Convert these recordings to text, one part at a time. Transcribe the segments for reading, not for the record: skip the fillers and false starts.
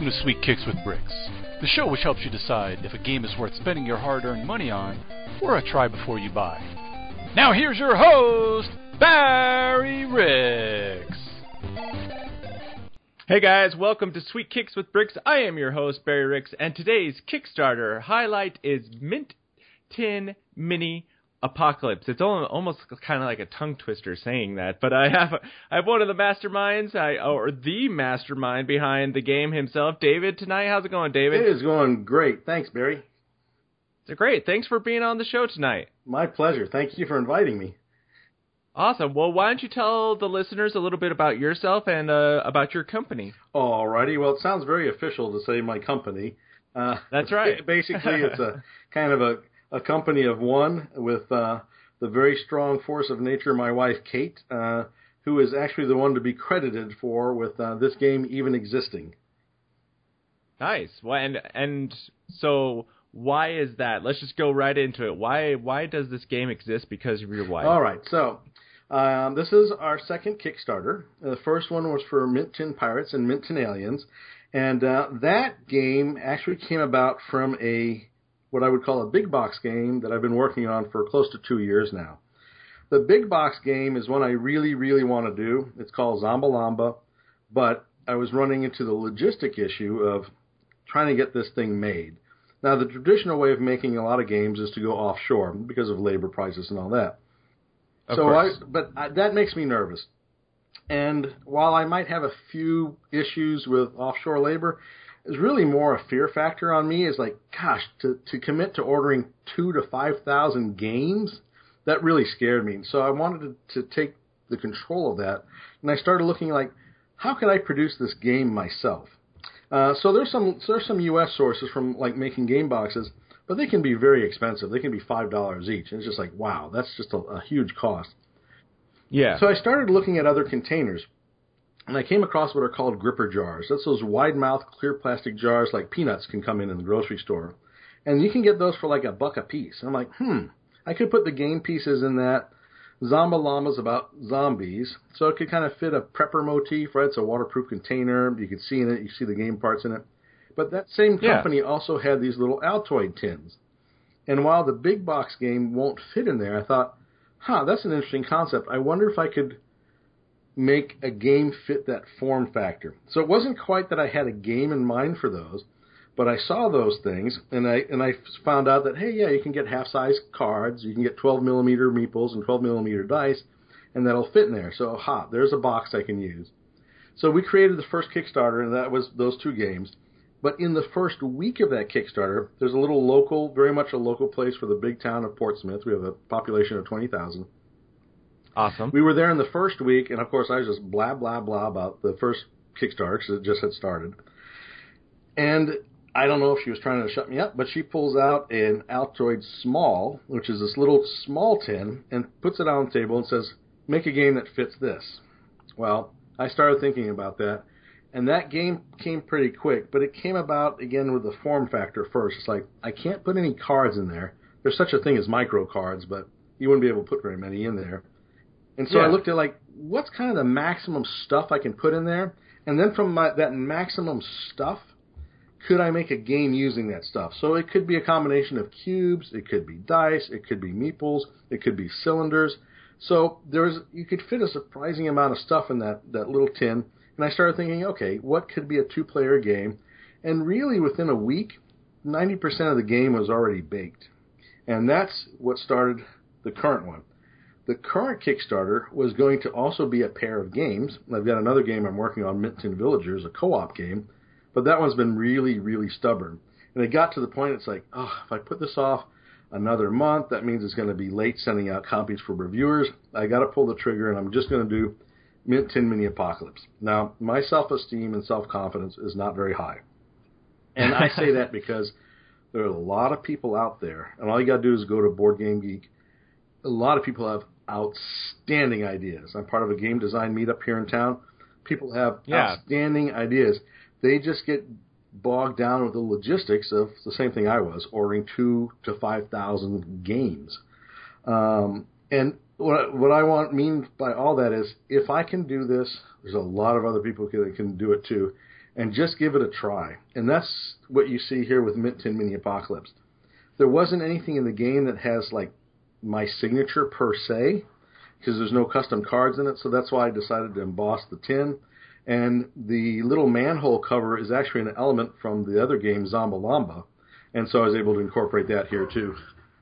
to Sweet Kicks with Bricks, the show which helps you decide if a game is worth spending your hard-earned money on or a try before you buy. Now here's your host, Barry Ricks. Hey guys, welcome to Sweet Kicks with Bricks. I am your host, Barry Ricks, and today's Kickstarter highlight is Mint Tin Mini Apocalypse. It's almost kind of like a tongue twister saying that, but I have one of the masterminds, or the mastermind behind the game himself, David, tonight. How's it going, David? It is going great. Thanks, Barry. It's great. Thanks for being on the show tonight. My pleasure. Thank you for inviting me. Awesome. Well, why don't you tell the listeners a little bit about yourself and about your company? Alrighty. Well, it sounds very official to say my company. That's right. Basically, it's a kind of a company of one with the very strong force of nature, my wife, Kate, who is actually the one to be credited for with this game even existing. Nice. Well, and so why is that? Let's just go right into it. Why does this game exist? Because of your wife. All right. So this is our second Kickstarter. The first one was for Mint Tin Pirates and Mint Tin Aliens. And that game actually came about from what I would call a big box game that I've been working on for close to 2 years now. The big box game is one I really, really want to do. It's called Zambalamba, but I was running into the logistic issue of trying to get this thing made. Now, the traditional way of making a lot of games is to go offshore because of labor prices and all that. Of course. That makes me nervous. And while I might have a few issues with offshore labor, it's really more a fear factor on me. Is like, gosh, to commit to ordering 2,000 to 5,000 games, that really scared me. So I wanted to take the control of that, and I started looking like, how can I produce this game myself? So there's some U.S. sources from like making game boxes, but they can be very expensive. They can be $5 each, and it's just like, wow, that's just a huge cost. Yeah. So I started looking at other containers. And I came across what are called gripper jars. That's those wide-mouthed clear plastic jars like peanuts can come in the grocery store. And you can get those for like $1 a piece. And I'm like, I could put the game pieces in that. Zambalamba's about zombies. So it could kind of fit a prepper motif, right? It's a waterproof container. You can see in it, you see the game parts in it. But that same company also had these little Altoid tins. And while the big box game won't fit in there, I thought, that's an interesting concept. I wonder if I could make a game fit that form factor. So it wasn't quite that I had a game in mind for those, but I saw those things, and I found out that, hey, you can get half-size cards, you can get 12-millimeter meeples and 12-millimeter dice, and that'll fit in there. So, there's a box I can use. So we created the first Kickstarter, and that was those two games. But in the first week of that Kickstarter, there's a little local, very much a local place for the big town of Portsmouth. We have a population of 20,000. Awesome. We were there in the first week, and of course I was just blah, blah, blah about the first Kickstarter because it just had started. And I don't know if she was trying to shut me up, but she pulls out an Altoid Small, which is this little small tin, and puts it on the table and says, make a game that fits this. Well, I started thinking about that, and that game came pretty quick, but it came about, again, with the form factor first. It's like, I can't put any cards in there. There's such a thing as micro cards, but you wouldn't be able to put very many in there. And so I looked at, like, what's kind of the maximum stuff I can put in there? And then from that maximum stuff, could I make a game using that stuff? So it could be a combination of cubes, it could be dice, it could be meeples, it could be cylinders. So you could fit a surprising amount of stuff in that little tin. And I started thinking, okay, what could be a two-player game? And really, within a week, 90% of the game was already baked. And that's what started the current one. The current Kickstarter was going to also be a pair of games. I've got another game I'm working on, Mint Tin Villagers, a co-op game, but that one's been really, really stubborn. And it got to the point, it's like, if I put this off another month, that means it's going to be late sending out copies for reviewers. I got to pull the trigger, and I'm just going to do Mint Tin Mini Apocalypse. Now, my self-esteem and self-confidence is not very high. And I say that because there are a lot of people out there, and all you got to do is go to Board Game Geek. A lot of people have outstanding ideas. I'm part of a game design meetup here in town. People have outstanding ideas. They just get bogged down with the logistics of the same thing I was, ordering 2,000 to 5,000 games. And what I mean by all that is, if I can do this, there's a lot of other people that can do it too. and just give it a try. And that's what you see here with Mint 10 Mini Apocalypse. There wasn't anything in the game that has like my signature per se, because there's no custom cards in it, so that's why I decided to emboss the tin. And the little manhole cover is actually an element from the other game, Zombalamba, and so I was able to incorporate that here too.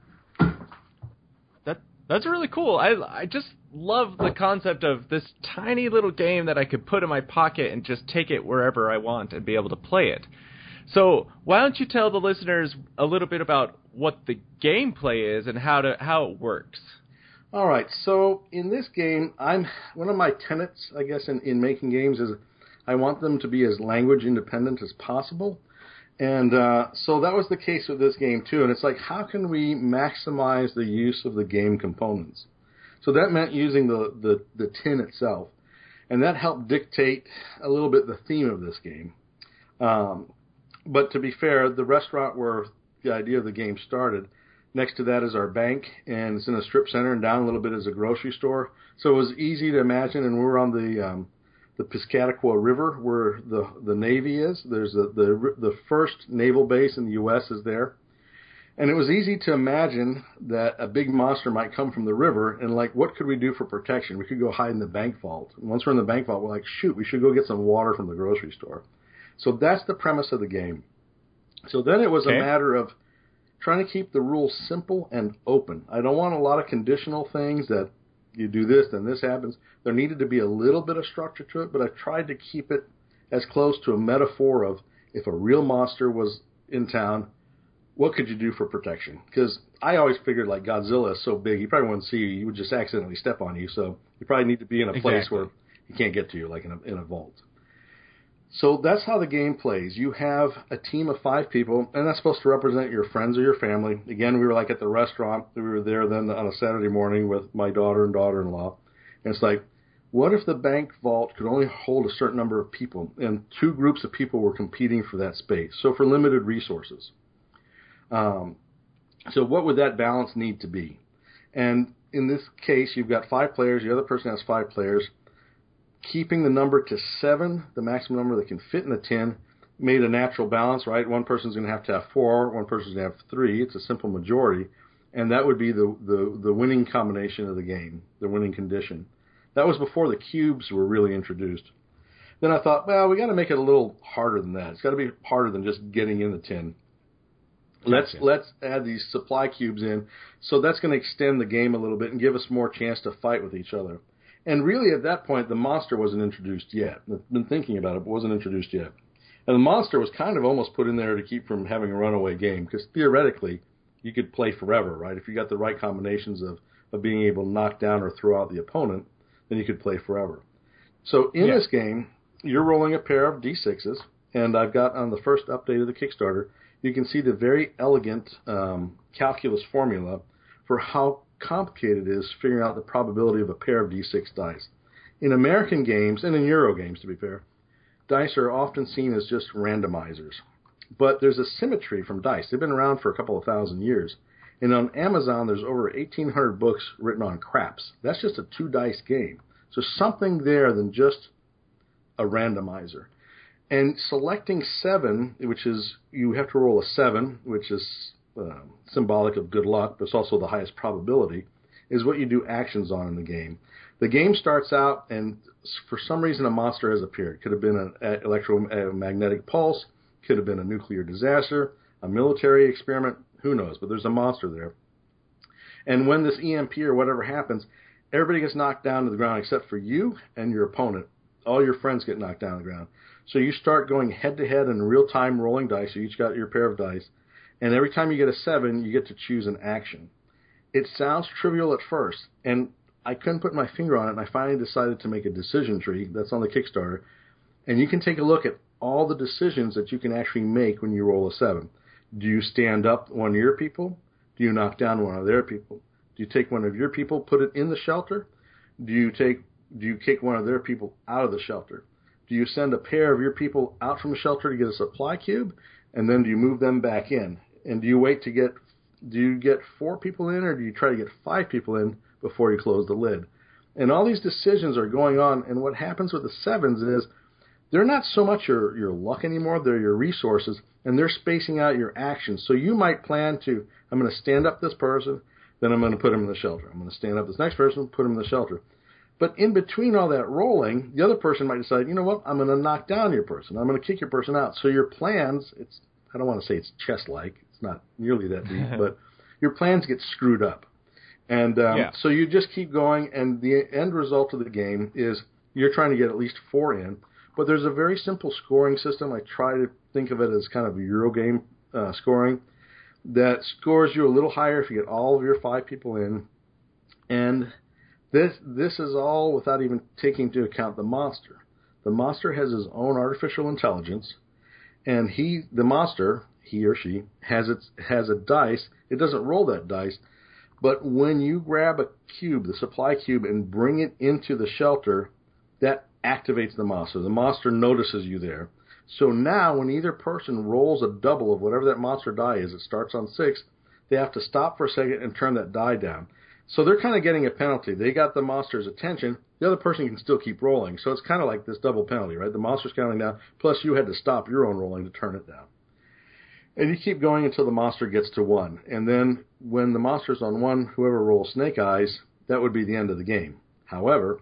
That's really cool. I just love the concept of this tiny little game that I could put in my pocket and just take it wherever I want and be able to play it. So why don't you tell the listeners a little bit about what the gameplay is and how it works? All right. So in this game, one of my tenets, I guess, in making games is I want them to be as language independent as possible. And so that was the case with this game, too. And it's like, how can we maximize the use of the game components? So that meant using the tin itself. And that helped dictate a little bit the theme of this game. But to be fair, the restaurant where the idea of the game started, next to that is our bank, and it's in a strip center, and down a little bit is a grocery store. So it was easy to imagine, and we were on the Piscataqua River, where the Navy is. There's the first naval base in the U.S. is there. And it was easy to imagine that a big monster might come from the river, and like, what could we do for protection? We could go hide in the bank vault. And once we're in the bank vault, we're like, shoot, we should go get some water from the grocery store. So that's the premise of the game. So then it was a matter of trying to keep the rules simple and open. I don't want a lot of conditional things that you do this, then this happens. There needed to be a little bit of structure to it, but I tried to keep it as close to a metaphor of if a real monster was in town, what could you do for protection? Because I always figured like Godzilla is so big, he probably wouldn't see you. He would just accidentally step on you. So you probably need to be in a place where he can't get to you, like in a vault. So that's how the game plays. You have a team of 5 people, and that's supposed to represent your friends or your family. Again, we were like at the restaurant. We were there then on a Saturday morning with my daughter and daughter-in-law. And it's like, what if the bank vault could only hold a certain number of people, and 2 groups of people were competing for that space, so for limited resources? So what would that balance need to be? And in this case, you've got 5 players. The other person has 5 players. Keeping the number to 7, the maximum number that can fit in the tin, made a natural balance, right? One person's going to have 4, one person's going to have 3. It's a simple majority, and that would be the winning combination of the game, the winning condition. That was before the cubes were really introduced. Then I thought, well, we got to make it a little harder than that. It's got to be harder than just getting in the tin. Let's add these supply cubes in, so that's going to extend the game a little bit and give us more chance to fight with each other. And really, at that point, the monster wasn't introduced yet. I've been thinking about it, but wasn't introduced yet. And the monster was kind of almost put in there to keep from having a runaway game, because theoretically, you could play forever, right? If you got the right combinations of being able to knock down or throw out the opponent, then you could play forever. So in this game, you're rolling a pair of D6s, and I've got on the first update of the Kickstarter, you can see the very elegant calculus formula for how complicated it is figuring out the probability of a pair of D6 dice. In American games, and in Euro games to be fair, dice are often seen as just randomizers. But there's a symmetry from dice. They've been around for a couple of thousand years. And on Amazon, there's over 1,800 books written on craps. That's just a 2-dice game. So something there than just a randomizer. And selecting 7, which is, you have to roll a 7, which is symbolic of good luck, but it's also the highest probability, is what you do actions on in the game. The game starts out, and for some reason a monster has appeared. Could have been an electromagnetic pulse, could have been a nuclear disaster, a military experiment, who knows, but there's a monster there. And when this EMP or whatever happens, everybody gets knocked down to the ground except for you and your opponent. All your friends get knocked down to the ground. So you start going head-to-head in real-time rolling dice. You each got your pair of dice. And every time you get a 7, you get to choose an action. It sounds trivial at first, and I couldn't put my finger on it, and I finally decided to make a decision tree. That's on the Kickstarter. And you can take a look at all the decisions that you can actually make when you roll a 7. Do you stand up one of your people? Do you knock down one of their people? Do you take one of your people, put it in the shelter? Do you kick one of their people out of the shelter? Do you send a pair of your people out from the shelter to get a supply cube? And then do you move them back in? And do you get 4 people in, or do you try to get 5 people in before you close the lid? And all these decisions are going on, and what happens with the 7s is they're not so much your luck anymore, they're your resources, and they're spacing out your actions. So you might plan to, I'm going to stand up this person, then I'm going to put him in the shelter. I'm going to stand up this next person, put him in the shelter. But in between all that rolling, the other person might decide, you know what, I'm going to knock down your person. I'm going to kick your person out. So your plans, I don't want to say it's chess-like. It's not nearly that deep, but your plans get screwed up. And so you just keep going, and the end result of the game is you're trying to get at least 4 in. But there's a very simple scoring system. I try to think of it as kind of a Eurogame scoring that scores you a little higher if you get all of your 5 people in. And this is all without even taking into account the monster. The monster has his own artificial intelligence, and the monster, he or she, has a dice. It doesn't roll that dice, but when you grab a cube, the supply cube, and bring it into the shelter, that activates the monster. The monster notices you there. So now when either person rolls a double of whatever that monster die is, it starts on 6, they have to stop for a second and turn that die down. So they're kind of getting a penalty. They got the monster's attention. The other person can still keep rolling. So it's kind of like this double penalty, right? The monster's counting down, plus you had to stop your own rolling to turn it down. And you keep going until the monster gets to 1. And then when the monster's on 1, whoever rolls snake eyes, that would be the end of the game. However,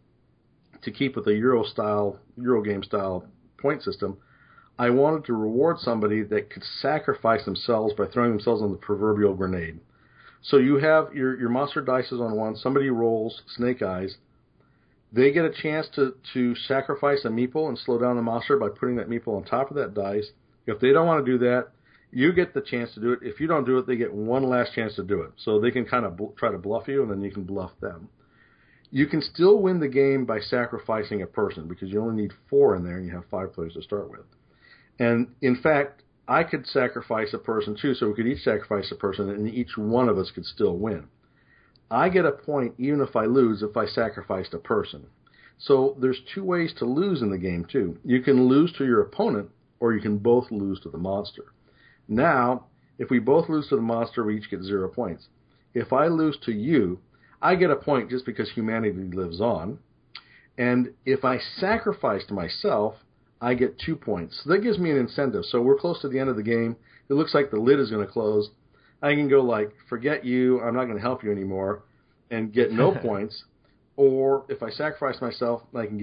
to keep with the Eurogame style point system, I wanted to reward somebody that could sacrifice themselves by throwing themselves on the proverbial grenade. So you have your monster dice is on 1, somebody rolls snake eyes, they get a chance to sacrifice a meeple and slow down the monster by putting that meeple on top of that dice. If they don't want to do that, you get the chance to do it. If you don't do it, they get one last chance to do it. So they can kind of try to bluff you, and then you can bluff them. You can still win the game by sacrificing a person because you only need 4 in there and you have 5 players to start with. And in fact, I could sacrifice a person too, so we could each sacrifice a person and each one of us could still win. I get a point even if I lose if I sacrificed a person. So there's 2 ways to lose in the game too. You can lose to your opponent or you can both lose to the monster. Now, if we both lose to the monster, we each get 0 points. If I lose to you, I get a point just because humanity lives on. And if I sacrificed myself, I get 2 points. So that gives me an incentive. So we're close to the end of the game. It looks like the lid is going to close. I can go like, forget you, I'm not going to help you anymore, and get no points. Or if I sacrifice myself,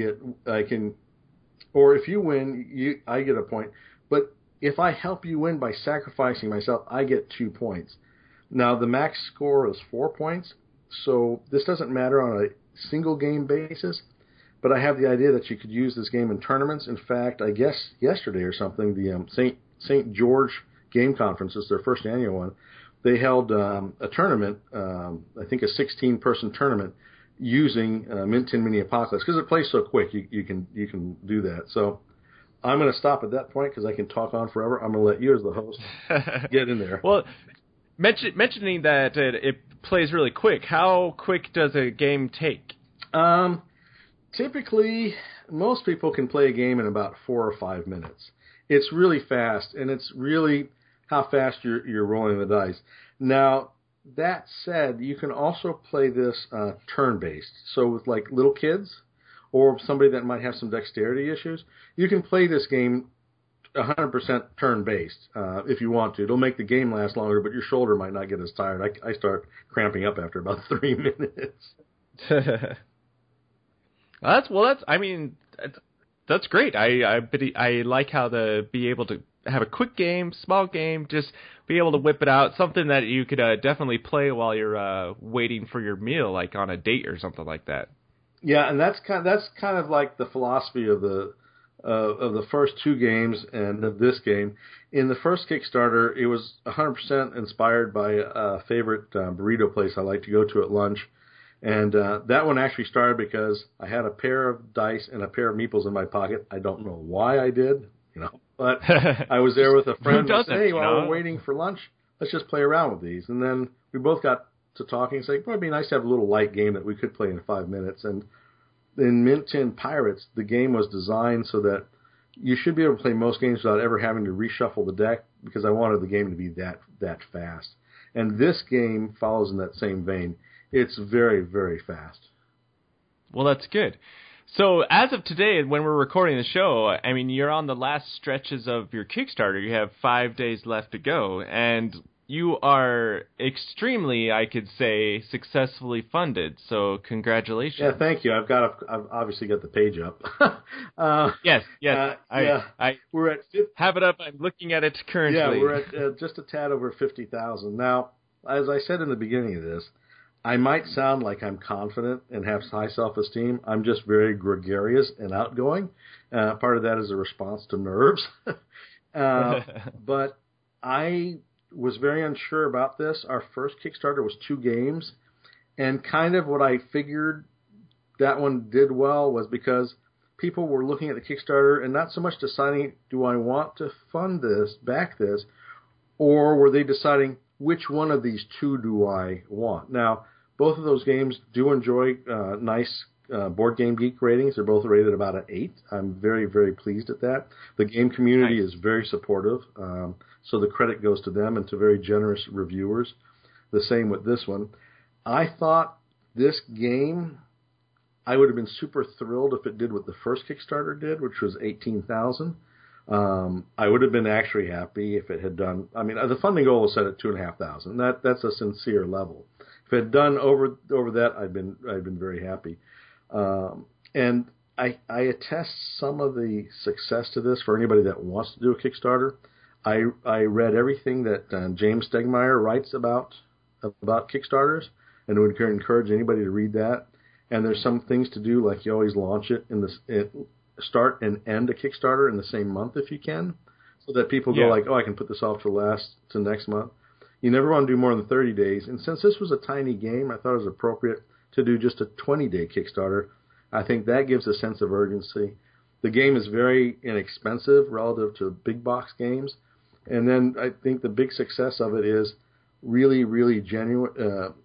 or if you win, I get a point. But if I help you win by sacrificing myself, I get 2 points. Now, the max score is 4 points, so this doesn't matter on a single game basis, but I have the idea that you could use this game in tournaments. In fact, I guess yesterday or something, the St. George Game Conference is their first annual one. They held a tournament, I think a 16-person tournament, using Mint 10 Mini Apocalypse because it plays so quick. You can do that. So I'm going to stop at that point because I can talk on forever. I'm going to let you as the host get in there. Well, mentioning that it plays really quick, how quick does a game take? Typically, most people can play a game in about 4 or 5 minutes. It's really fast, and it's really how fast you're rolling the dice. Now, that said, you can also play this turn-based. So with like little kids or somebody that might have some dexterity issues, you can play this game 100% turn-based if you want to. It'll make the game last longer, but your shoulder might not get as tired. I start cramping up after about 3 minutes. That's great. I like how to be able to have a quick game, small game, just be able to whip it out. Something that you could definitely play while you're waiting for your meal, like on a date or something like that. Yeah, and that's kind of like the philosophy of the first 2 games and of this game. In the first Kickstarter, it was 100% inspired by a favorite burrito place I like to go to at lunch. And that one actually started because I had a pair of dice and a pair of meeples in my pocket. I don't know why I did, but I was there with a friend and said, hey, while we're waiting for lunch, let's just play around with these. And then we both got to talking and saying, well, it'd be nice to have a little light game that we could play in 5 minutes. And in Mint 10 Pirates, the game was designed so that you should be able to play most games without ever having to reshuffle the deck because I wanted the game to be that fast. And this game follows in that same vein. It's very, very fast. Well, that's good. So as of today, when we're recording the show, I mean, you're on the last stretches of your Kickstarter. You have 5 days left to go, and you are extremely, I could say, successfully funded. So congratulations. Yeah, thank you. I've obviously got the page up. Yes. I we're at have it up. I'm looking at it currently. Yeah, we're at just a tad over 50,000 now. As I said in the beginning of this, I might sound like I'm confident and have high self-esteem. I'm just very gregarious and outgoing. Part of that is a response to nerves. But I was very unsure about this. Our first Kickstarter was 2 games. And kind of what I figured that one did well was because people were looking at the Kickstarter and not so much deciding, do I want to fund this, back this, or were they deciding which one of these 2 do I want? Now, both of those games do enjoy nice Board Game Geek ratings. They're both rated about an 8. I'm very, very pleased at that. The game community is very supportive, so the credit goes to them and to very generous reviewers. The same with this one. I thought this game, I would have been super thrilled if it did what the first Kickstarter did, which was 18,000. I would have been actually happy if it had done. I mean, the funding goal was set at 2,500. That's a sincere level. If it had done over that, I'd been very happy. And I attest some of the success to this for anybody that wants to do a Kickstarter. I read everything that James Stegmaier writes about Kickstarters, and would encourage anybody to read that. And there's some things to do, like you always launch it start and end a Kickstarter in the same month if you can, so that people go like, oh, I can put this off to next month. You never want to do more than 30 days. And since this was a tiny game, I thought it was appropriate to do just a 20-day Kickstarter. I think that gives a sense of urgency. The game is very inexpensive relative to big box games. And then I think the big success of it is really, really genuine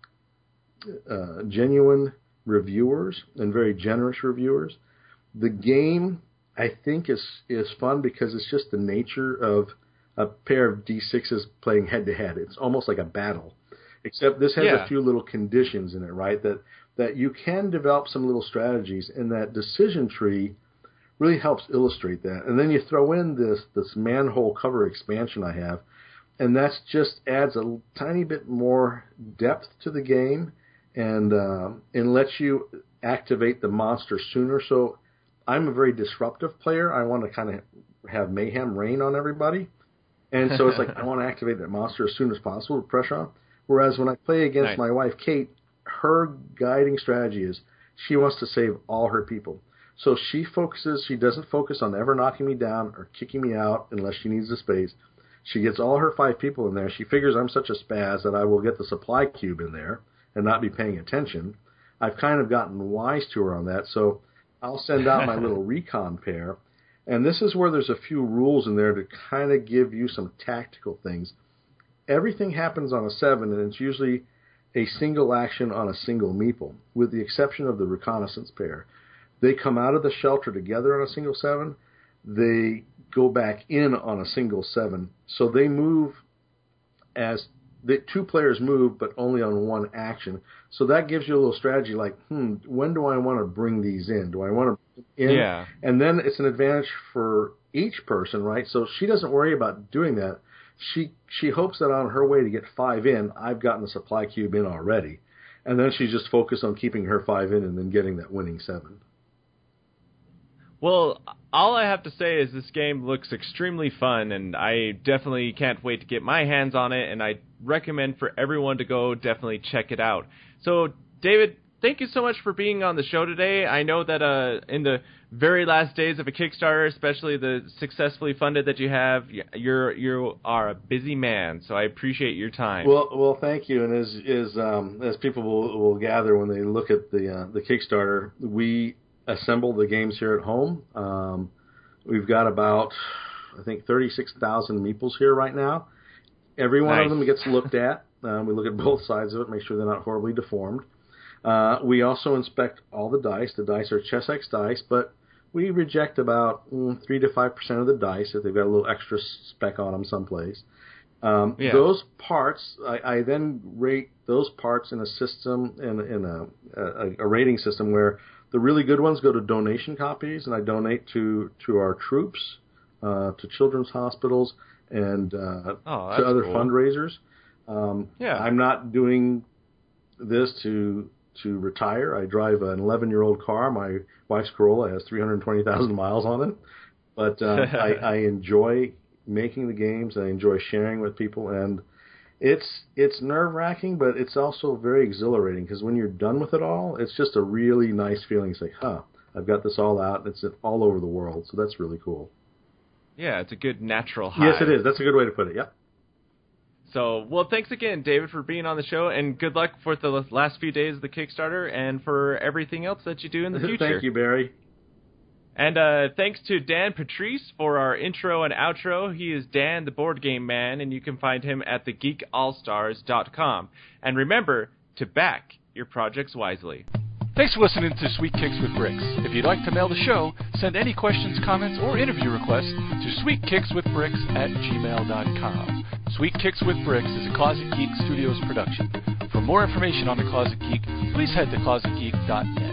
reviewers and very generous reviewers. The game, I think, is fun because it's just the nature of a pair of D6s playing head-to-head. It's almost like a battle, except this has a few little conditions in it, right, that you can develop some little strategies, and that decision tree really helps illustrate that. And then you throw in this manhole cover expansion I have, and that just adds a tiny bit more depth to the game and lets you activate the monster sooner. So I'm a very disruptive player. I want to kind of have mayhem reign on everybody. And so it's like I want to activate that monster as soon as possible with pressure on. Whereas when I play against my wife, Kate, her guiding strategy is she wants to save all her people. So she doesn't focus on ever knocking me down or kicking me out unless she needs the space. She gets all her 5 people in there. She figures I'm such a spaz that I will get the supply cube in there and not be paying attention. I've kind of gotten wise to her on that. So I'll send out my little recon pair. And this is where there's a few rules in there to kind of give you some tactical things. Everything happens on a 7, and it's usually a single action on a single meeple, with the exception of the reconnaissance pair. They come out of the shelter together on a single 7. They go back in on a single 7. So they move as the 2 players move, but only on one action. So that gives you a little strategy like, when do I want to bring these in? Do I want to bring in? Yeah. And then it's an advantage for each person, right? So she doesn't worry about doing that. She hopes that on her way to get 5 in, I've gotten the supply cube in already. And then she's just focused on keeping her 5 in and then getting that winning 7. Well, all I have to say is this game looks extremely fun, and I definitely can't wait to get my hands on it, and I recommend for everyone to go definitely check it out. So, David, thank you so much for being on the show today. I know that in the very last days of a Kickstarter, especially the successfully funded that you have, you are a busy man, so I appreciate your time. Well, thank you. And as people will gather when they look at the Kickstarter, we assemble the games here at home. We've got about, I think, 36,000 meeples here right now. Every one of them gets looked at. We look at both sides of it, make sure they're not horribly deformed. We also inspect all the dice. The dice are Chessex dice, but we reject about 3 to 5% of the dice if they've got a little extra speck on them someplace. Those parts, I then rate those parts in a system, in a rating system where the really good ones go to donation copies, and I donate to our troops, to children's hospitals, and to other fundraisers. I'm not doing this to retire. I drive an 11-year-old car. My wife's Corolla has 320,000 miles on it. But I enjoy making the games. I enjoy sharing with people. And it's nerve-wracking, but it's also very exhilarating because when you're done with it all, it's just a really nice feeling. It's like, I've got this all out. It's all over the world. So that's really cool. Yeah, it's a good natural high. Yes, it is. That's a good way to put it. Yep. So, well, thanks again, David, for being on the show, and good luck for the last few days of the Kickstarter and for everything else that you do in the future. Thank you, Barry. And thanks to Dan Patrice for our intro and outro. He is Dan, the Board Game Man, and you can find him at thegeekallstars.com. And remember to back your projects wisely. Thanks for listening to Sweet Kicks with Bricks. If you'd like to mail the show, send any questions, comments, or interview requests to sweetkickswithbricks@gmail.com. Sweet Kicks with Bricks is a Closet Geek Studios production. For more information on The Closet Geek, please head to closetgeek.net.